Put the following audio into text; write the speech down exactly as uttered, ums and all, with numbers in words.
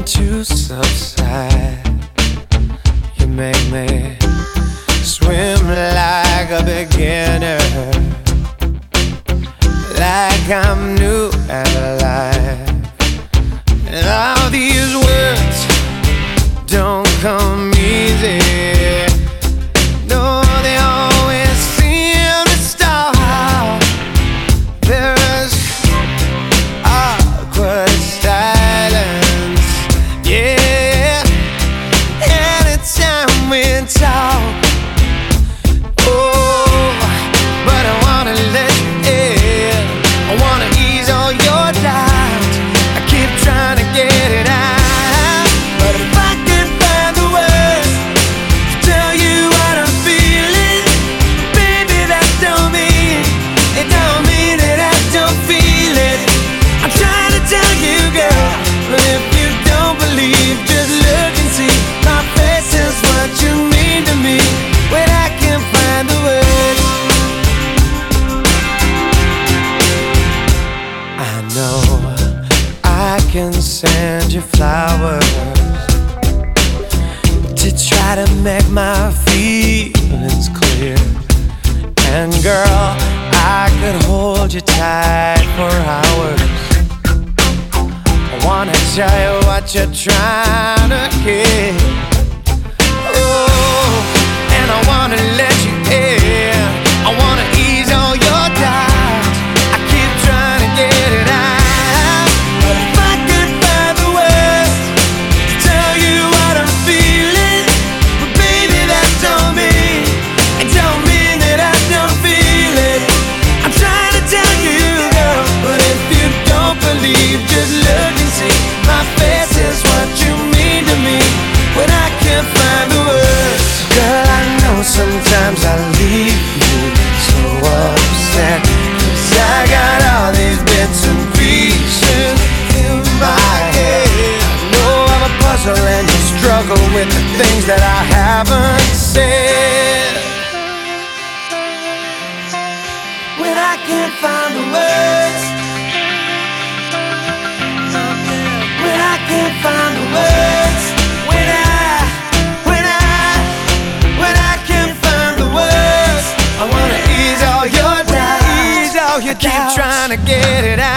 to subside. You make me swim like a beginner, like I'm new at life. And all these words don't come easy. No, they always seem to start. There's awkward silence, yeah, anytime we talk. Oh, but I wanna let you in. I wanna ease all your doubts. I keep trying to get it out, but if I can find the words to tell you what I'm feeling, baby, that don't mean, it don't mean that I don't feel it. I'm trying to tell you, girl, but if you don't believe, just look and see. My face is what you mean to me when I can find the words. I know I can send you flowers to try to make my feelings clear. And girl, I could hold you tight for hours. I wanna tell you what you're trying to get. Oh, and I wanna let you in. I wanna ease all your doubts. I keep trying to get it out, but if I could find the words to tell you what I'm feeling, but baby, that don't mean, it don't mean that I don't feel it. I'm trying to tell you, girl, but if you don't believe, just look and see. My face is what you mean to me when I can't find the words. Girl, I know sometimes I leave you so upset, 'cause I got all these bits and pieces in my head. I know I'm a puzzle and you struggle with the things that I haven't said. When I can't find the words, when I can't find the words, when I, when I, when I can't find the words, I wanna ease all your doubts. Ease all your doubts. Keep trying to get it out.